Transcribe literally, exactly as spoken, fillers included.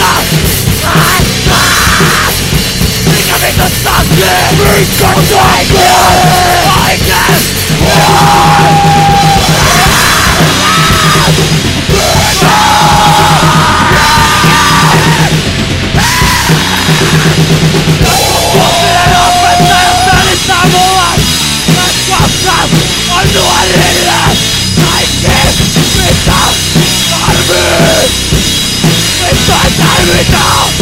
Mikä vittu takia? Mikä takia? Oikein! Oppilaiden opettaja selittää mulle, et lapset on nuorille kaikki, mitä tarvii, mitä ei tarvita.